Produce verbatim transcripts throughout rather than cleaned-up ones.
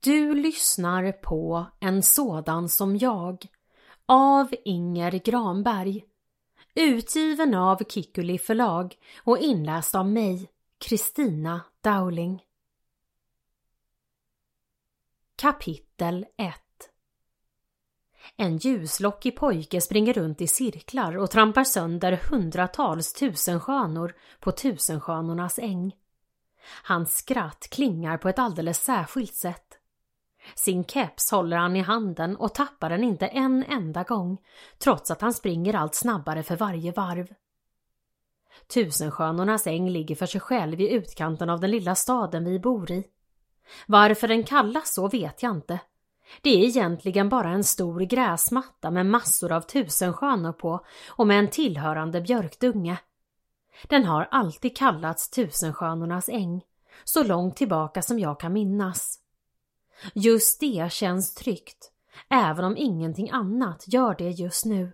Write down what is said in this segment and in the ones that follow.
Du lyssnar på En sådan som jag av Inger Granberg, utgiven av Kikuli förlag och inläst av mig, Kristina Dowling. Kapitel ett. En ljuslockig pojke springer runt i cirklar och trampar sönder hundratals tusenskönnor på tusenskönornas äng. Hans skratt klingar på ett alldeles särskilt sätt. Sin keps håller han i handen och tappar den inte en enda gång, trots att han springer allt snabbare för varje varv. Tusenskönornas äng ligger för sig själv i utkanten av den lilla staden vi bor i. Varför den kallas så vet jag inte. Det är egentligen bara en stor gräsmatta med massor av tusenskönor på och med en tillhörande björkdunge. Den har alltid kallats Tusenskönornas äng, så långt tillbaka som jag kan minnas. Just det känns tryggt, även om ingenting annat gör det just nu.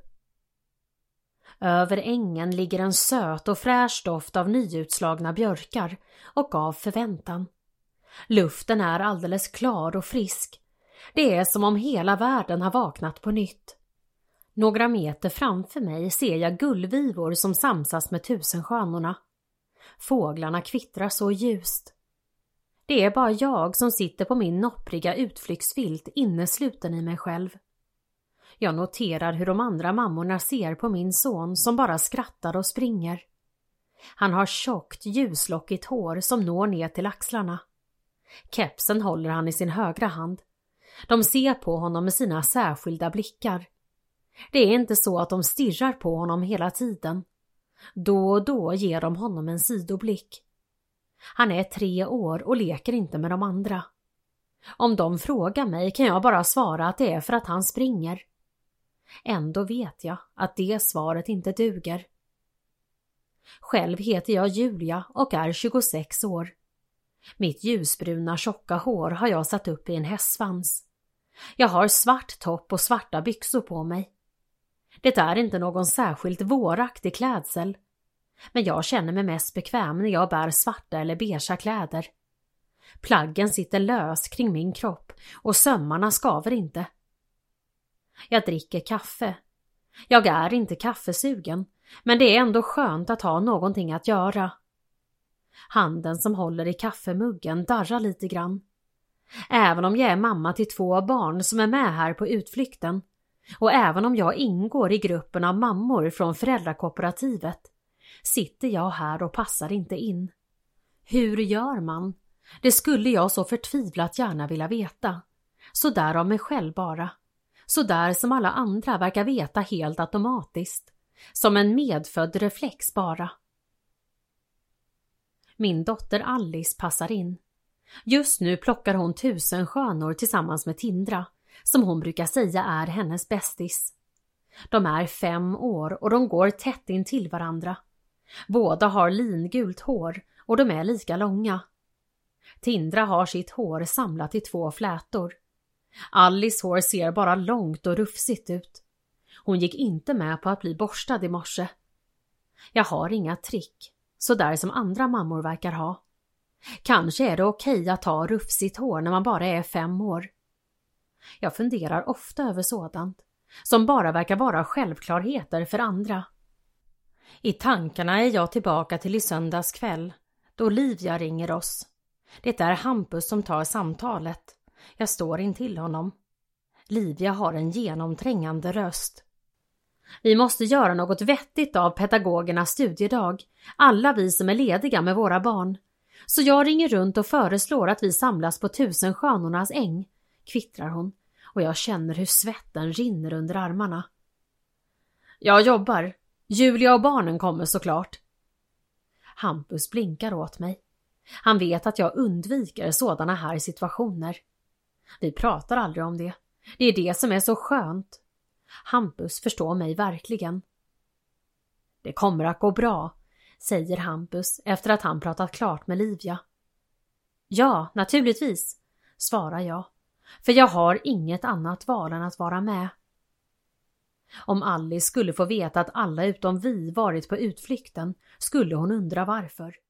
Över ängen ligger en söt och fräsch doft av nyutslagna björkar och av förväntan. Luften är alldeles klar och frisk. Det är som om hela världen har vaknat på nytt. Några meter framför mig ser jag gullvivor som samsas med tusenskönorna. Fåglarna kvittrar så ljust. Det är bara jag som sitter på min noppriga utflyktsfilt innesluten i mig själv. Jag noterar hur de andra mammorna ser på min son som bara skrattar och springer. Han har tjockt ljuslockigt hår som når ner till axlarna. Kepsen håller han i sin högra hand. De ser på honom med sina särskilda blickar. Det är inte så att de stirrar på honom hela tiden. Då och då ger de honom en sidoblick. Han är tre år och leker inte med de andra. Om de frågar mig kan jag bara svara att det är för att han springer. Ändå vet jag att det svaret inte duger. Själv heter jag Julia och är tjugosex år. Mitt ljusbruna tjocka hår har jag satt upp i en hästsvans. Jag har svart topp och svarta byxor på mig. Det är inte någon särskilt våraktig klädsel. Men jag känner mig mest bekväm när jag bär svarta eller beigea kläder. Plaggen sitter lös kring min kropp och sömmarna skaver inte. Jag dricker kaffe. Jag är inte kaffesugen, men det är ändå skönt att ha någonting att göra. Handen som håller i kaffemuggen darrar lite grann. Även om jag är mamma till två barn som är med här på utflykten och även om jag ingår i gruppen av mammor från föräldrakooperativet sitter jag här och passar inte in. Hur gör man? Det skulle jag så förtvivlat gärna vilja veta. Så där av mig själv bara. Så där som alla andra verkar veta helt automatiskt. Som en medfödd reflex bara. Min dotter Alice passar in. Just nu plockar hon tusenskönor tillsammans med Tindra, som hon brukar säga är hennes bästis. De är fem år och de går tätt in till varandra. Båda har lingult hår och de är lika långa. Tindra har sitt hår samlat i två flätor. Alice hår ser bara långt och rufsigt ut. Hon gick inte med på att bli borstad i morse. Jag har inga trick, så där som andra mammor verkar ha. Kanske är det okej att ha rufsigt hår när man bara är fem år. Jag funderar ofta över sådant, som bara verkar vara självklarheter för andra. I tankarna är jag tillbaka till i söndags kväll, då Livia ringer oss. Det är Hampus som tar samtalet. Jag står in till honom. Livia har en genomträngande röst. Vi måste göra något vettigt av pedagogernas studiedag, alla vi som är lediga med våra barn. Så jag ringer runt och föreslår att vi samlas på Tusenskönornas äng, kvittrar hon, och jag känner hur svetten rinner under armarna. Jag jobbar. Julia och barnen kommer såklart. Hampus blinkar åt mig. Han vet att jag undviker sådana här situationer. Vi pratar aldrig om det. Det är det som är så skönt. Hampus förstår mig verkligen. Det kommer att gå bra, säger Hampus efter att han pratat klart med Livia. Ja, naturligtvis, svarar jag. För jag har inget annat val än att vara med. Om Alice skulle få veta att alla utom vi varit på utflykten skulle hon undra varför.